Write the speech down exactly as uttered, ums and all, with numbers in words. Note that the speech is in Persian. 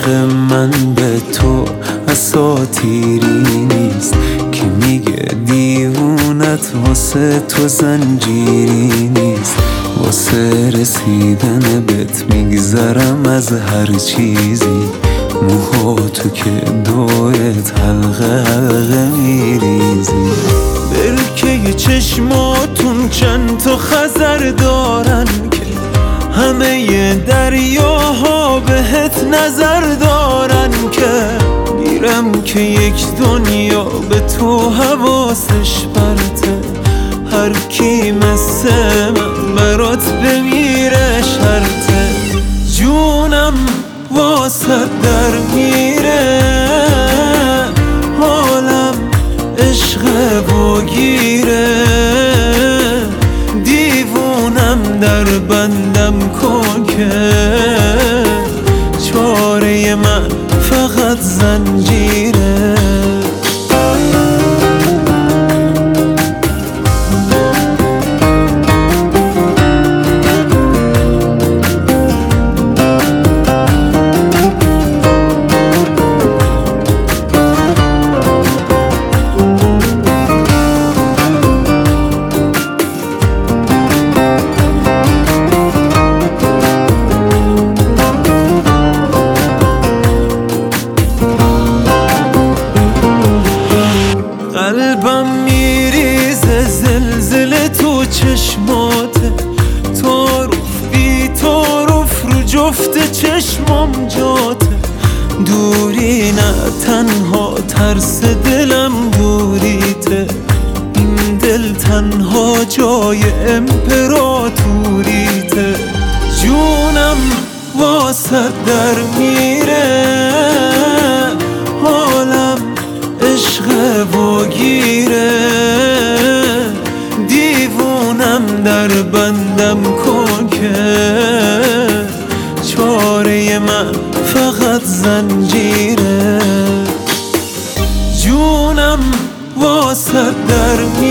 عشق من به تو اساطیری نیست که میگه دیوونت واسه تو زنجیری نیست. واسه رسیدن بهت میگذرم از هر چیزی، موها تو که دورت حلقه حلقه میریزی. برکه چشماتون چند تا خزر دارن که همه دریاها بهت نظر دارن که میرم که یک دنیا به تو حواسش پرته. هر کی مثل من برات بمیره شرطه. جونم واسه در میره، حالم عشق و گیره. دیوونم در بندم کن که چاره من فقط زنجیره. قلبم میریزه زلزله تو چشماته، تعارف بی تعارف رو جفت چشمام جاته. دوری نه تنها ترس دلم دوریته، این دل تنها جای امپراتوریته. جونم واسه در میره، حالم عشق و گیره. دیوونم در بندم کن که چاره من فقط زنجیره. جونم واسه در